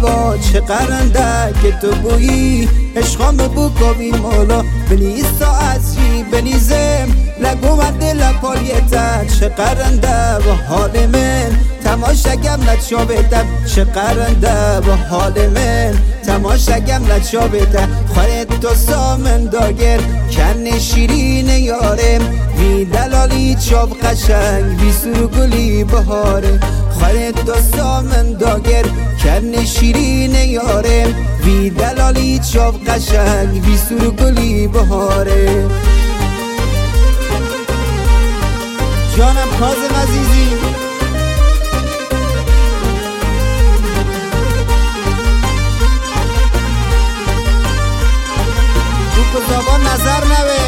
هوا چه قرنده که تو بویی عشقام بکوی مولا بلیستا ازی بلیزم لگو دل پالیتن چه قرنده و حال من تماشاگم نچابتم چه قرنده و حال من تماشاگم نچابتم خواهد تو سامن داگر کن شیرین یارم وی دلالی چاب قشنگ بی سرگلی بهاره خواهد تو سامن داگر کن شیرین یارم وی دلالی چاب قشنگ بی سرگلی بهاره جانم کاظم عزیزی تو زبان نظر نوه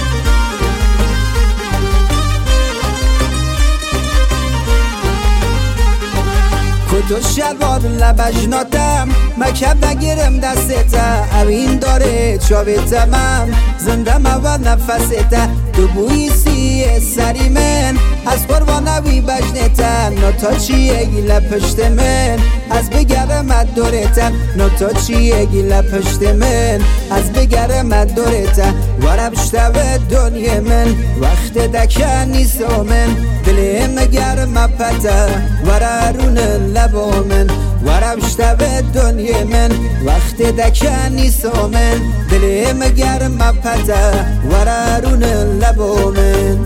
کتو شلوار لبجناتم مکب نگیرم دستتا اوین داره چاویتمم زندم اول نفستا تو بوی سی سری من از قربانوی بجنتم نوتا چیه گیله پشت من از بگرم دورتم نوتا چیه گیله پشت من از بگرم دورتم ورم شتوه دنیا من وقت دکن نیستو من دلیم گرم پتا ورارون لبو من ورم شتوه دنیا من وقت دکن نیستو من دلیم گرم پتا ورارون لبو من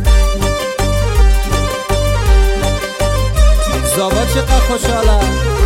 زابا چقدر خوشحالم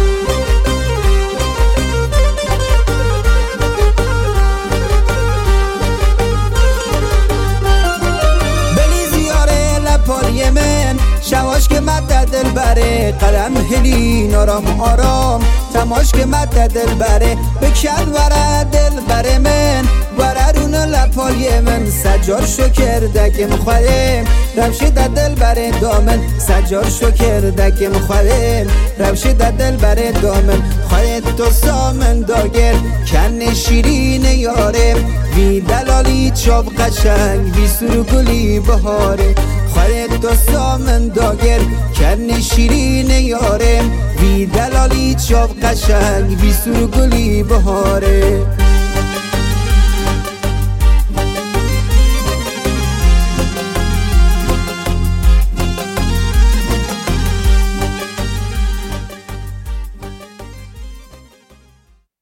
پالی من شواش که مد دل بره قلم هلی آرام آرام تماش که مد دل بره بکن وره دل بره من وره رون لپالی من سجار شکر دکم خورم روشی دل بره دامن سجار شکر دکم خورم روشی دل بره دامن خواهد تو سامن داگر کن شیرین یارم وی دلالی چاب قشنگ بی سرگلی بهاره خواهد تو سامن داگر کن شیرین یارم وی دلالی چاب قشنگ بی سرگلی بهاره